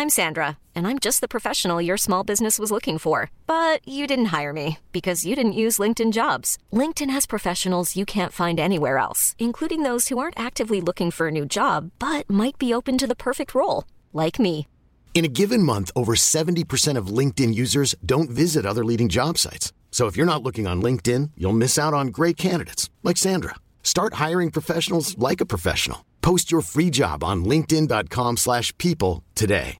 I'm Sandra, and I'm just the professional your small business was looking for. But you didn't hire me because you didn't use LinkedIn Jobs. LinkedIn has professionals you can't find anywhere else, including those who aren't actively looking for a new job, but might be open to the perfect role, like me. In a given month, over 70% of LinkedIn users don't visit other leading job sites. So if you're not looking on LinkedIn, you'll miss out on great candidates like Sandra. Start hiring professionals like a professional. Post your free job on linkedin.com/people today.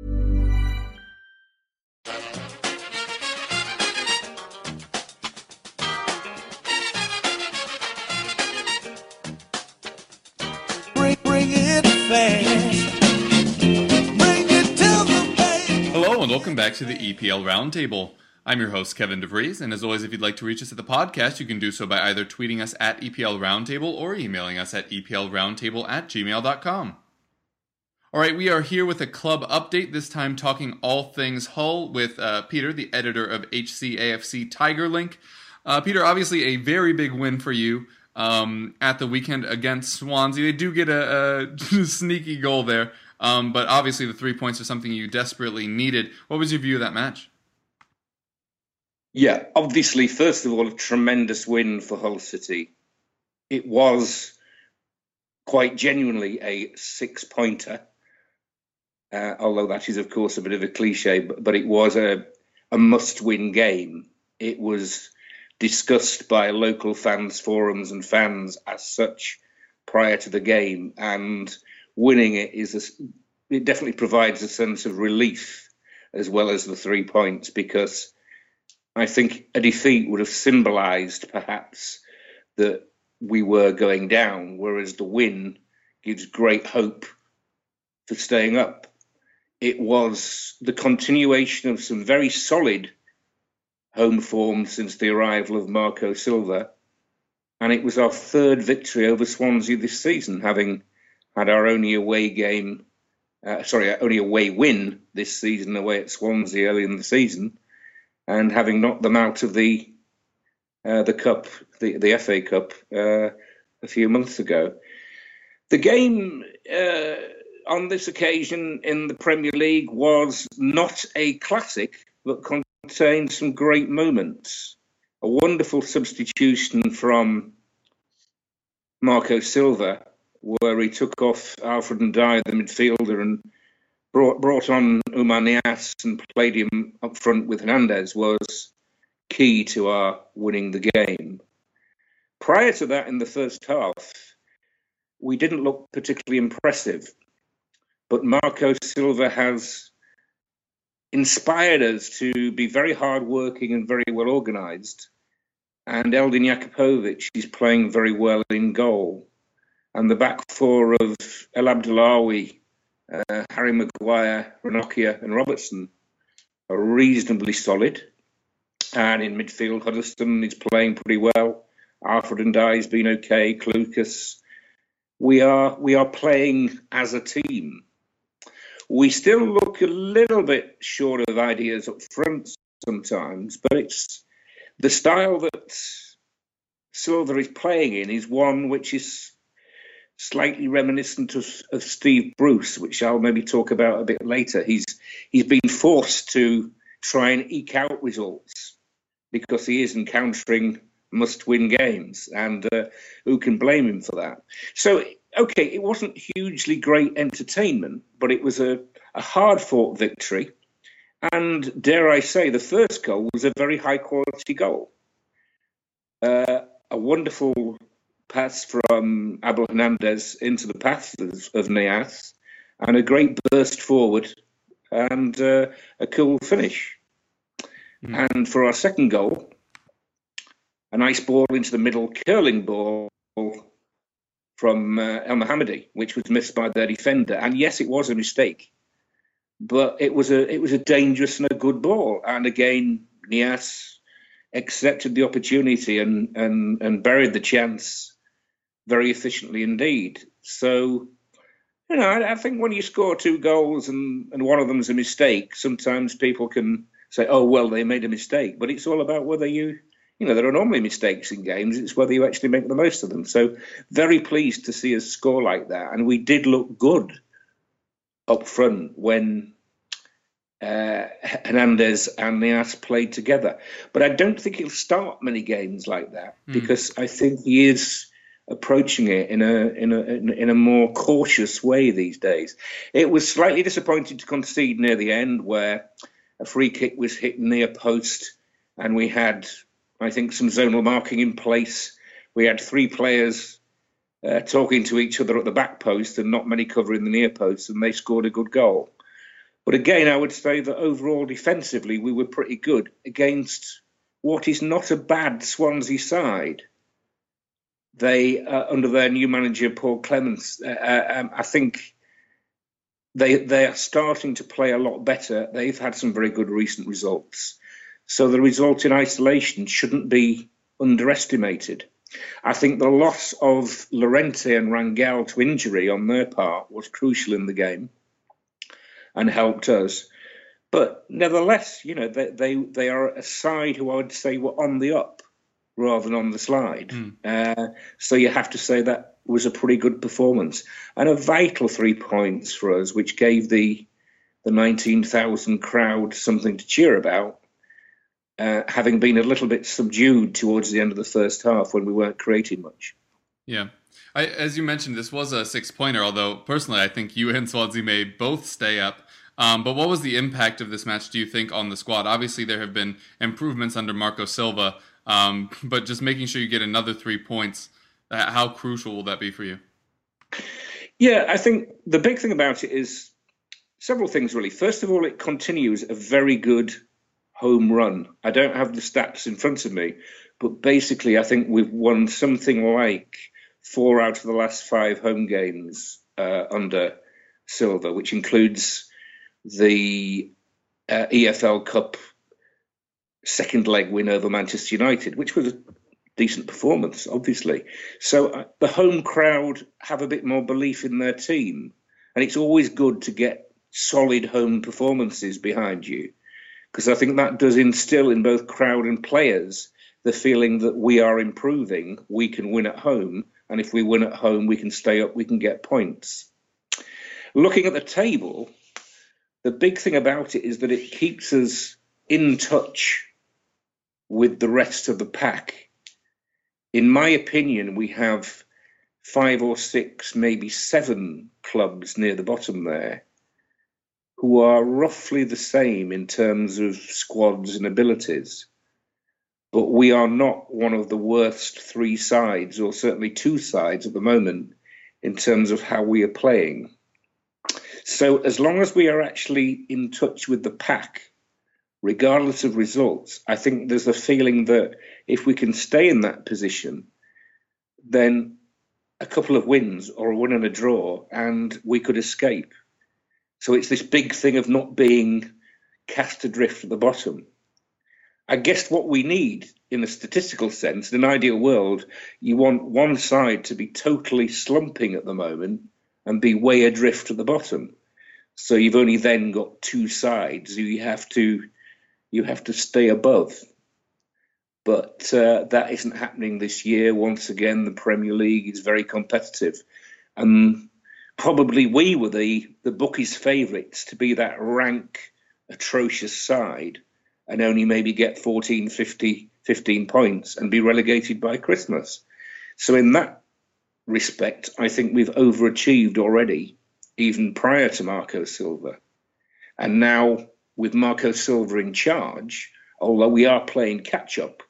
Bring it fast. Bring it to the bank. Hello and welcome back to the EPL Roundtable. I'm your host, Kevin DeVries, and as always, if you'd like to reach us at the podcast, you can do so by either tweeting us at EPL Roundtable or emailing us at eplroundtable@gmail.com. Alright, we are here with a club update, this time talking all things Hull with Peter, the editor of HCAFC Tiger Link. Peter, obviously a very big win for you at the weekend against Swansea. They do get a sneaky goal there, but obviously the 3 points are something you desperately needed. What was your view of that match? Yeah, obviously, first of all, a tremendous win for Hull City. It was quite genuinely a six-pointer, although that is, of course, a bit of a cliche, but it was a must-win game. It was discussed by local fans, forums and fans as such prior to the game, and winning it it definitely provides a sense of relief as well as the 3 points, because I think a defeat would have symbolised perhaps that we were going down, whereas the win gives great hope for staying up. It was the continuation of some very solid home form since the arrival of Marco Silva, and it was our third victory over Swansea this season, having had our only away win this season away at Swansea early in the season, and having knocked them out of the cup, the FA Cup, a few months ago. The game on this occasion in the Premier League was not a classic, but contained some great moments. A wonderful substitution from Marco Silva, where he took off Alfred Ndiaye, the midfielder, and brought on Oumar Niasse and played him up front with Hernandez, was key to our winning the game. Prior to that, in the first half, we didn't look particularly impressive, but Marco Silva has inspired us to be very hard-working and very well organised, and Eldin Jakupovic is playing very well in goal. And the back four of El Abdelawi, Harry Maguire, Ranocchia and Robertson are reasonably solid. And in midfield, Huddleston is playing pretty well. Alfred Ndiaye's been okay. Clucas. We are playing as a team. We still look a little bit short of ideas up front sometimes, but it's the style that Silva is playing in is one which is slightly reminiscent of Steve Bruce, which I'll maybe talk about a bit later. He's been forced to try and eke out results because he is encountering must-win games, and who can blame him for that? So, okay, it wasn't hugely great entertainment, but it was a hard-fought victory, and dare I say, the first goal was a very high-quality goal. A wonderful pass from Abel Hernandez into the path of Niasse, and a great burst forward, and a cool finish. And for our second goal, a nice ball into the middle, curling ball from El Mohammadi, which was missed by their defender. And yes, it was a mistake, but it was a dangerous and a good ball. And again, Niasse accepted the opportunity and buried the chance very efficiently indeed. So, you know, I think when you score two goals and one of them's a mistake, sometimes people can say, oh, well, they made a mistake. But it's all about whether you know, there are normally mistakes in games. It's whether you actually make the most of them. So very pleased to see us score like that. And we did look good up front when Hernandez and Nias played together. But I don't think he'll start many games like that because I think he is approaching it in a more cautious way these days. It was slightly disappointing to concede near the end, where a free kick was hit near post, and we had, I think, some zonal marking in place. We had three players talking to each other at the back post and not many covering the near post, and they scored a good goal. But again, I would say that overall defensively we were pretty good against what is not a bad Swansea side. They, under their new manager Paul Clements, I think they are starting to play a lot better. They've had some very good recent results. So the result in isolation shouldn't be underestimated. I think the loss of Llorente and Rangel to injury on their part was crucial in the game and helped us. But nevertheless, you know, they are a side who I would say were on the up rather than on the slide. So you have to say that was a pretty good performance and a vital 3 points for us, which gave the 19,000 crowd something to cheer about, having been a little bit subdued towards the end of the first half when we weren't creating much. Yeah. As you mentioned, this was a 6-pointer, although personally I think you and Swansea may both stay up. But what was the impact of this match, do you think, on the squad? Obviously, there have been improvements under Marco Silva, but just making sure you get another 3 points, how crucial will that be for you? Yeah, I think the big thing about it is several things, really. First of all, it continues a very good home run. I don't have the stats in front of me, but basically I think we've won something like 4 out of the last 5 home games under Silva, which includes the EFL Cup second leg win over Manchester United, which was a decent performance, obviously. So the home crowd have a bit more belief in their team, and it's always good to get solid home performances behind you, because I think that does instill in both crowd and players the feeling that we are improving, we can win at home, and if we win at home, we can stay up, we can get points. Looking at the table, the big thing about it is that it keeps us in touch with the rest of the pack. In my opinion, we have 5 or 6, maybe 7 clubs near the bottom there who are roughly the same in terms of squads and abilities. But we are not one of the worst 3 sides, or certainly 2 sides at the moment, in terms of how we are playing. So as long as we are actually in touch with the pack, regardless of results, I think there's a feeling that if we can stay in that position, then a couple of wins or a win and a draw, and we could escape. So it's this big thing of not being cast adrift at the bottom. I guess what we need in a statistical sense, in an ideal world, you want one side to be totally slumping at the moment and be way adrift at the bottom. So you've only then got 2 sides who you have to stay above. But that isn't happening this year. Once again, the Premier League is very competitive. And probably we were the bookies' favourites to be that rank, atrocious side and only maybe get 14, 15 points and be relegated by Christmas. So in that respect, I think we've overachieved already, even prior to Marco Silva. And now with Marco Silva in charge, although we are playing catch-up,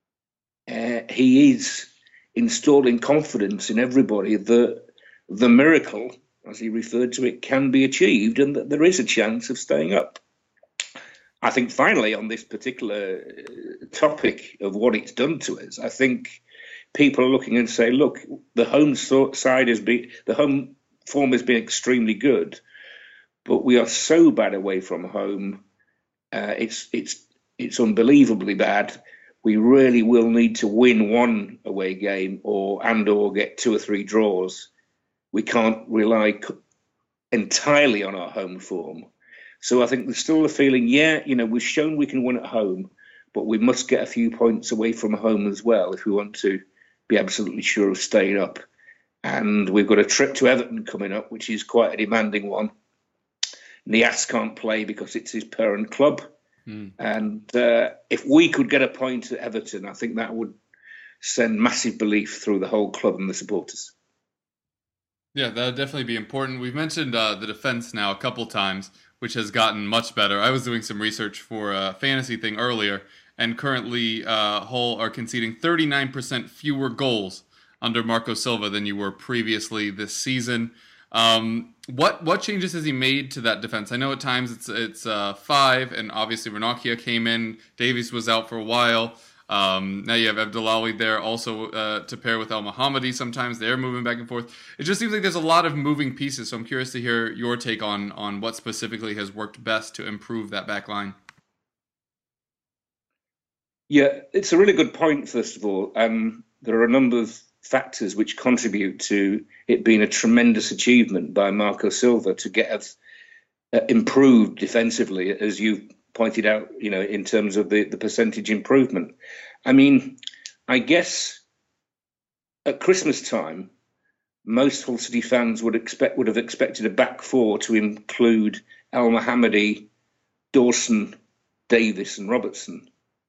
he is installing confidence in everybody that the miracle, as he referred to it, can be achieved and that there is a chance of staying up. I think finally on this particular topic of what it's done to us, I think people are looking and say, look, the home form has been extremely good, but we are so bad away from home. It's unbelievably bad. We really will need to win 1 away game or get 2 or 3 draws. We can't rely entirely on our home form. So I think there's still a feeling, we've shown we can win at home, but we must get a few points away from home as well if we want to be absolutely sure of staying up. And we've got a trip to Everton coming up, which is quite a demanding one. Nias can't play because it's his parent club. Mm. And if we could get a point at Everton, I think that would send massive belief through the whole club and the supporters. Yeah, that would definitely be important. We've mentioned the defense now a couple times, which has gotten much better. I was doing some research for a fantasy thing earlier, and currently Hull are conceding 39% fewer goals under Marco Silva than you were previously this season. What changes has he made to that defense? I know at times it's 5, and obviously Ranocchia came in. Davies was out for a while. Now you have Abdullawi there also to pair with El Mohammadi. Sometimes they're moving back and forth. It just seems like there's a lot of moving pieces. So I'm curious to hear your take on what specifically has worked best to improve that back line. Yeah, it's a really good point, first of all. There are a number of factors which contribute to it being a tremendous achievement by Marco Silva to get us improved defensively, as you pointed out, in terms of the percentage improvement. I mean, I guess at Christmas time, most Hull City fans would have expected a back four to include El Mohammadi, Dawson, Davis and Robertson.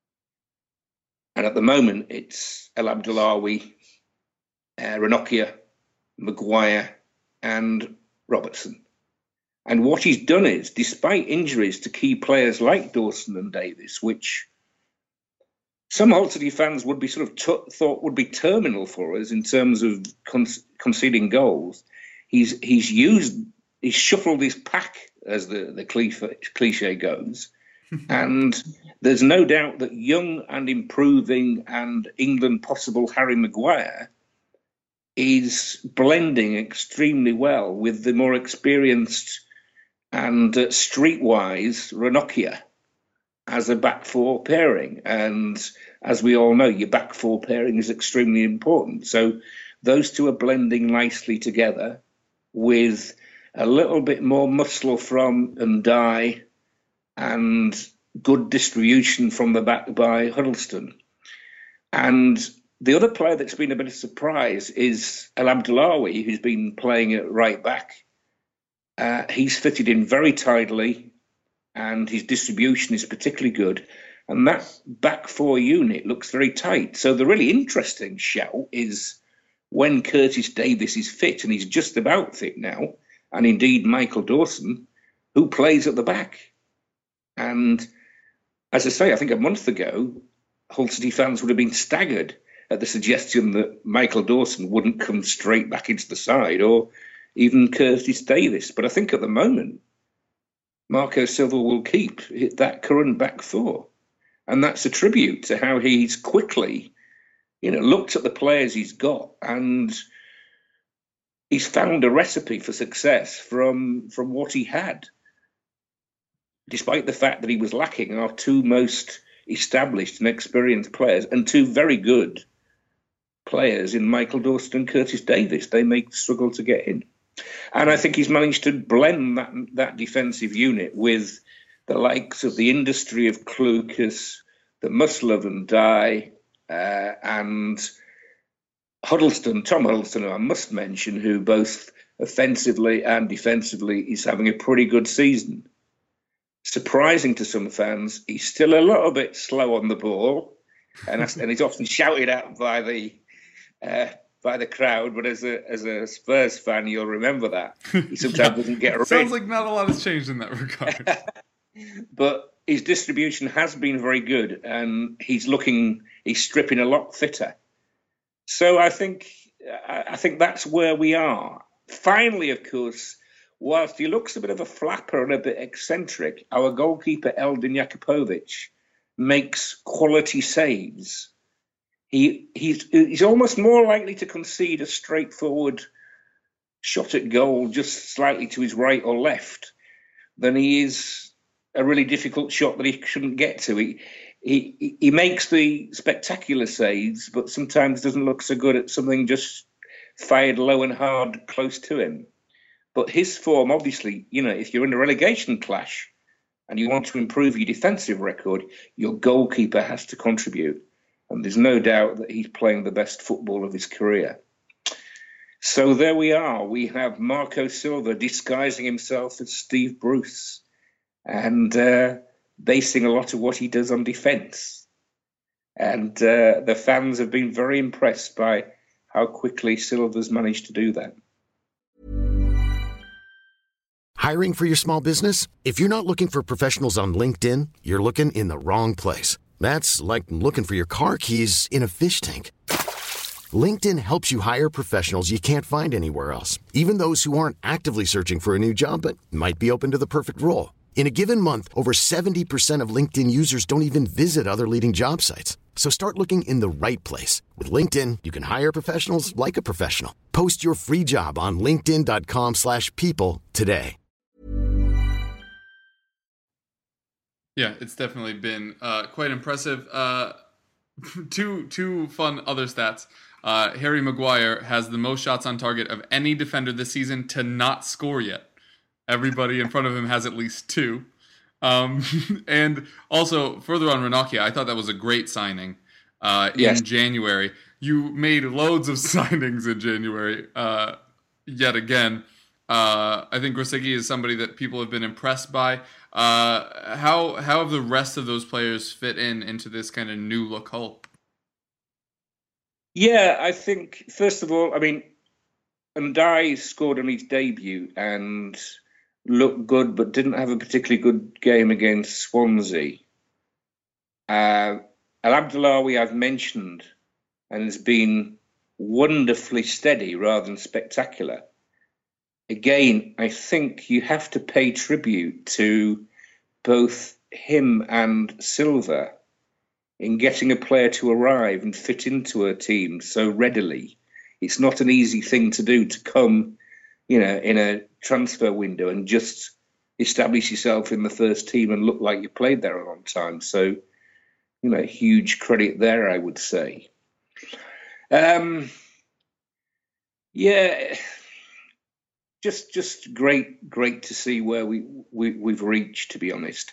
And at the moment, it's El Abdullawi, Ranocchia, Maguire and Robertson. And what he's done is, despite injuries to key players like Dawson and Davis, which some Hull City fans would be sort of thought would be terminal for us in terms of conceding goals, he's shuffled his pack, as the cliche goes. And there's no doubt that young and improving and England possible Harry Maguire is blending extremely well with the more experienced and streetwise Ranocchia as a back four pairing. And as we all know, your back four pairing is extremely important. So those two are blending nicely together with a little bit more muscle from Ndiaye and good distribution from the back by Huddleston. And the other player that's been a bit of a surprise is El Abdullawi, who's been playing at right back. He's fitted in very tidily, and his distribution is particularly good. And that back four unit looks very tight. So the really interesting shout is when Curtis Davis is fit, and he's just about fit now, and indeed Michael Dawson, who plays at the back. And as I say, I think a month ago, Hull City fans would have been staggered at the suggestion that Michael Dawson wouldn't come straight back into the side, or even Curtis Davis. But I think at the moment, Marco Silva will keep that current back four. And that's a tribute to how he's quickly, looked at the players he's got, and he's found a recipe for success from what he had, despite the fact that he was lacking our two most established and experienced players and two very good players in Michael Dawson and Curtis Davis. They may struggle to get in. And I think he's managed to blend that defensive unit with the likes of the industry of Clucas, the muscle of Ndiaye, and Huddleston, Tom Huddleston, who I must mention, who both offensively and defensively is having a pretty good season. Surprising to some fans, he's still a little bit slow on the ball, and he's often shouted at by the crowd. But as a Spurs fan, you'll remember that he sometimes doesn't get around. Sounds like not a lot has changed in that regard. But his distribution has been very good, and he's stripping a lot fitter. So I think that's where we are. Finally, of course, whilst he looks a bit of a flapper and a bit eccentric, our goalkeeper Eldin Jakupovic makes quality saves. He's almost more likely to concede a straightforward shot at goal just slightly to his right or left than he is a really difficult shot that he shouldn't get to. He makes the spectacular saves, but sometimes doesn't look so good at something just fired low and hard close to him. But his form, obviously, if you're in a relegation clash and you want to improve your defensive record, your goalkeeper has to contribute. And there's no doubt that he's playing the best football of his career. So there we are. We have Marco Silva disguising himself as Steve Bruce and basing a lot of what he does on defence. And the fans have been very impressed by how quickly Silva's managed to do that. Hiring for your small business? If you're not looking for professionals on LinkedIn, you're looking in the wrong place. That's like looking for your car keys in a fish tank. LinkedIn helps you hire professionals you can't find anywhere else, even those who aren't actively searching for a new job but might be open to the perfect role. In a given month, over 70% of LinkedIn users don't even visit other leading job sites. So start looking in the right place. With LinkedIn, you can hire professionals like a professional. Post your free job on linkedin.com/people today. Yeah, it's definitely been quite impressive. Two fun other stats. Harry Maguire has the most shots on target of any defender this season to not score yet. Everybody in front of him has at least 2. And also, further on Ranocchia, I thought that was a great signing in January. You made loads of signings in January, yet again. I think Grosicki is somebody that people have been impressed by. How have the rest of those players fit into this kind of new look Hull? Yeah, I think, first of all, I mean, Ndai scored on his debut and looked good, but didn't have a particularly good game against Swansea. Al Abdullawi I've mentioned and has been wonderfully steady rather than spectacular. Again, I think you have to pay tribute to both him and Silva in getting a player to arrive and fit into a team so readily. It's not an easy thing to do, to come, in a transfer window and just establish yourself in the first team and look like you played there a long time. So, huge credit there, I would say. Just great to see where we've reached, to be honest.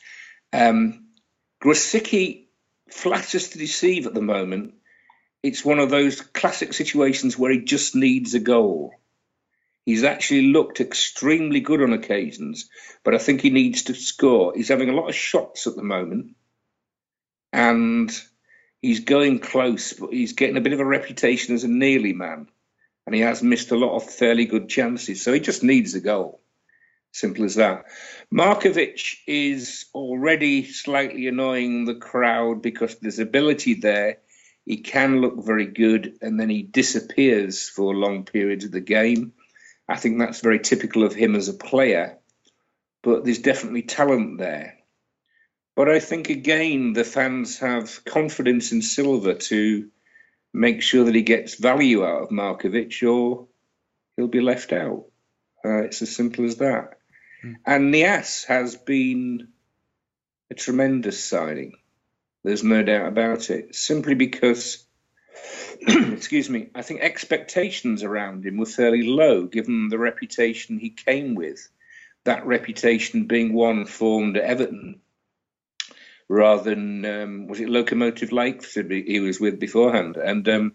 Grosicki flatters to deceive at the moment. It's one of those classic situations where he just needs a goal. He's actually looked extremely good on occasions, but I think he needs to score. He's having a lot of shots at the moment, and he's going close, but he's getting a bit of a reputation as a nearly man, and he has missed a lot of fairly good chances, so he just needs a goal. Simple as that. Markovic is already slightly annoying the crowd because there's ability there. He can look very good, and then he disappears for long periods of the game. I think that's very typical of him as a player, but there's definitely talent there. But I think, again, the fans have confidence in Silva to make sure that he gets value out of Markovic, or he'll be left out. It's as simple as that. And Niasse has been a tremendous signing. There's no doubt about it. Simply because, excuse me, I think expectations around him were fairly low, given the reputation he came with. That reputation being one formed at Everton, rather than, was it Locomotive Leipzig he was with beforehand? And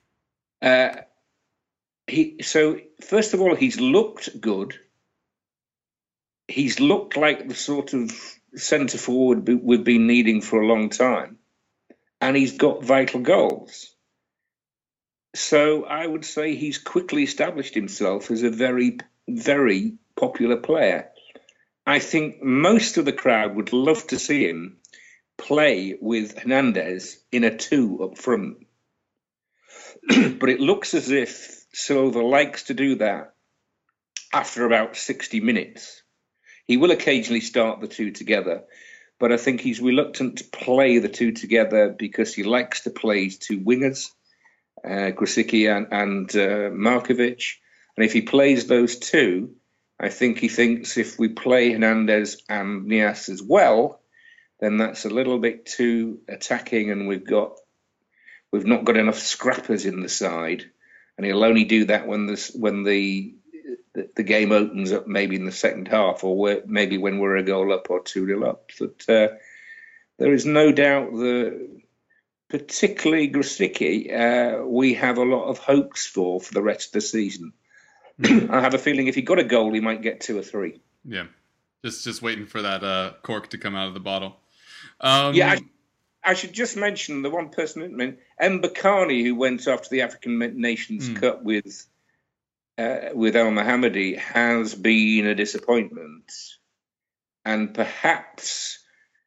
so, first of all, he's looked good. He's looked like the sort of centre forward we've been needing for a long time, and he's got vital goals. So I would say he's quickly established himself as a very, very popular player. I think most of the crowd would love to see him play with Hernandez in a 2 up front. But it looks as if Silva likes to do that after about 60 minutes. He will occasionally start the 2 together, but I think he's reluctant to play the 2 together because he likes to play his 2 wingers, Grosicki and Markovic. And if he plays those 2, I think he thinks if we play Hernandez and Niasse as well, then that's a little bit too attacking, and we've not got enough scrappers in the side. And he'll only do that when the game opens up, maybe in the second half, or maybe when we're a goal up or 2-0 up. But there is no doubt that, particularly Grosicki, we have a lot of hopes for the rest of the season. I have a feeling if he got a goal, he might get 2 or 3. Yeah, just waiting for that cork to come out of the bottle. I should just mention the one person, Mbakani, who went off to the African Nations Cup with Al Mohammadi, has been a disappointment. And perhaps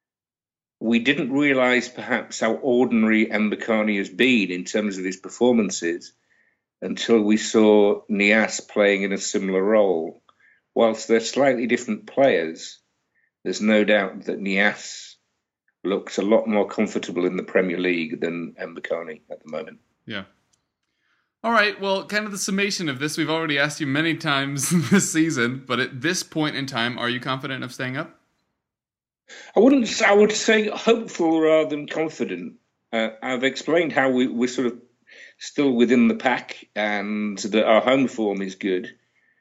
we didn't realise perhaps how ordinary Mbakani has been in terms of his performances until we saw Niasse playing in a similar role. Whilst they're slightly different players, there's no doubt that Niasse looks a lot more comfortable in the Premier League than Mbakani at the moment. Yeah. All right, well, kind of the summation of this, we've already asked you many times this season, but at this point in time, are you confident of staying up? I would say hopeful rather than confident. I've explained how we're sort of still within the pack and that our home form is good.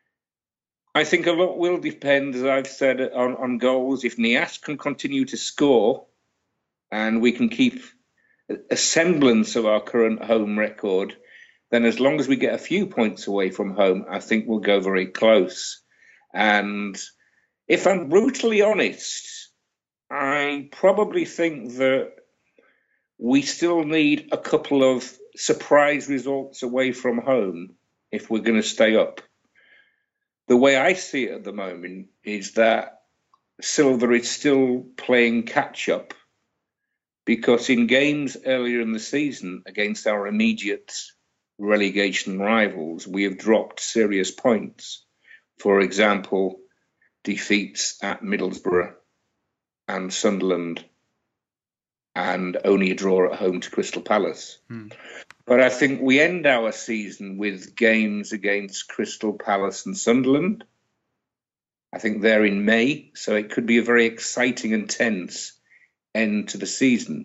I think a lot will depend, as I've said, on goals. If Niasse can continue to score and we can keep a semblance of our current home record, then as long as we get a few points away from home, I think we'll go very close. And if I'm brutally honest, I probably think that we still need a couple of surprise results away from home if we're going to stay up. The way I see it at the moment is that Silva is still playing catch-up, because in games earlier in the season against our immediate relegation rivals, we have dropped serious points. For example, defeats at Middlesbrough and Sunderland, and only a draw at home to Crystal Palace. But I think we end our season with games against Crystal Palace and Sunderland. I think they're in May, so it could be a very exciting and tense end to the season.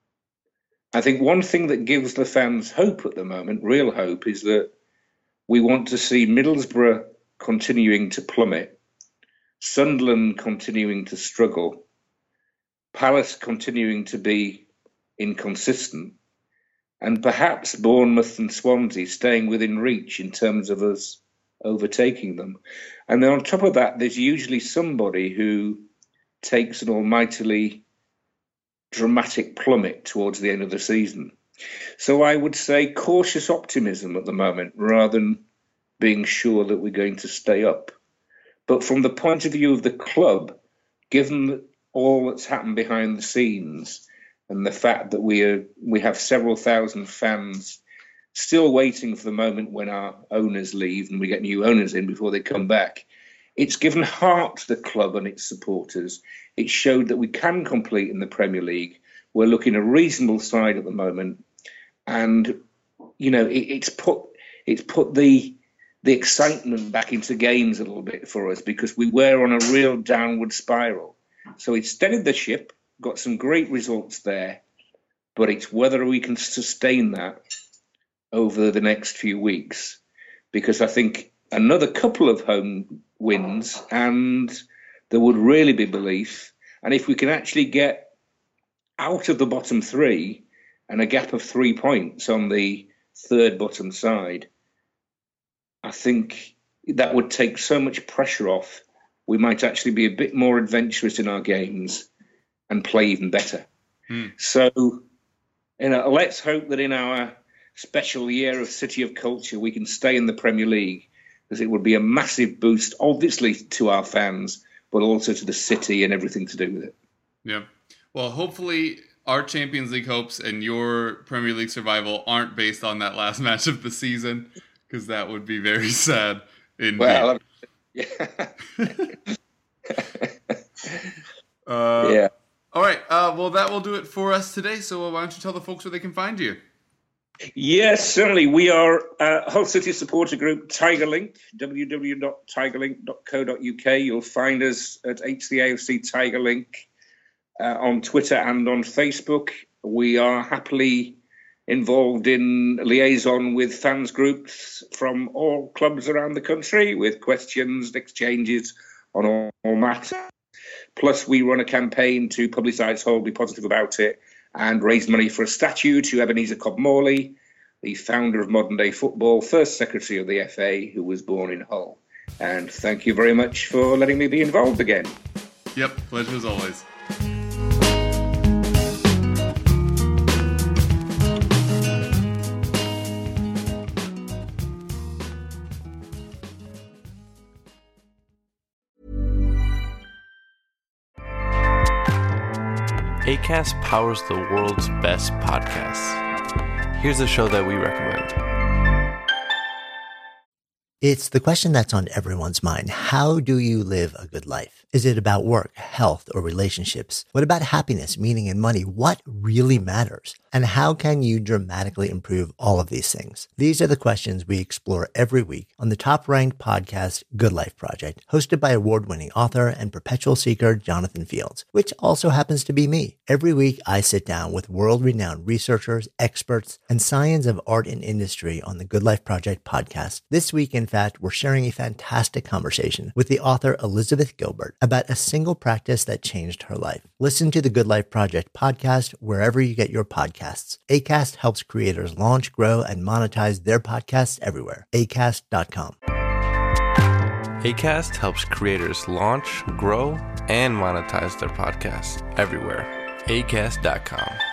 I think one thing that gives the fans hope at the moment, real hope, is that we want to see Middlesbrough continuing to plummet, Sunderland continuing to struggle, Palace continuing to be inconsistent, and perhaps Bournemouth and Swansea staying within reach in terms of us overtaking them. And then on top of that, there's usually somebody who takes an almightily dramatic plummet towards the end of the season. So I would say cautious optimism at the moment, rather than being sure that we're going to stay up. But from the point of view of the club, given all that's happened behind the scenes and the fact that we have several thousand fans still waiting for the moment when our owners leave and we get new owners in before they come back, it's given heart to the club and its supporters. It showed that we can compete in the Premier League. We're looking a reasonable side at the moment, and you know it's put the excitement back into games a little bit for us, because we were on a real downward spiral. So it steadied the ship, got some great results there, but it's whether we can sustain that over the next few weeks, because I think another couple of home wins and there would really be belief. And if we can actually get out of the bottom three and a gap of 3 points on the third bottom side, I think that would take so much pressure off. We might actually be a bit more adventurous in our games and play even better. So, let's hope that in our special year of City of Culture, we can stay in the Premier League, because it would be a massive boost, obviously, to our fans, but also to the city and everything to do with it. Yeah. Well, hopefully our Champions League hopes and your Premier League survival aren't based on that last match of the season, because that would be very sad indeed. Well, yeah. Yeah. All right. Well, that will do it for us today. So why don't you tell the folks where they can find you? Yes, certainly. We are Hull City supporter group Tigerlink, www.tigerlink.co.uk. You'll find us at HCAFC Tigerlink on Twitter and on Facebook. We are happily involved in liaison with fans groups from all clubs around the country, with questions, exchanges on all matters. Plus, we run a campaign to publicise Hull, be positive about it, and raise money for a statue to Ebenezer Cobb Morley. the founder of modern day football, first secretary of the FA, who was born in Hull. And thank you very much for letting me be involved again. Yep, pleasure as always. Acast powers the world's best podcasts. Here's a show that we recommend. It's the question that's on everyone's mind. How do you live a good life? Is it about work, health, or relationships? What about happiness, meaning, and money? What really matters? And how can you dramatically improve all of these things? These are the questions we explore every week on the top-ranked podcast, Good Life Project, hosted by award-winning author and perpetual seeker Jonathan Fields, which also happens to be me. Every week, I sit down with world-renowned researchers, experts, and science of art and industry on the Good Life Project podcast. This week, in fact, we're sharing a fantastic conversation with the author Elizabeth Gilbert about a single practice that changed her life. Listen to the Good Life Project podcast wherever you get your podcasts. Acast helps creators launch, grow, and monetize their podcasts everywhere. Acast.com. Acast helps creators launch, grow, and monetize their podcasts everywhere. Acast.com.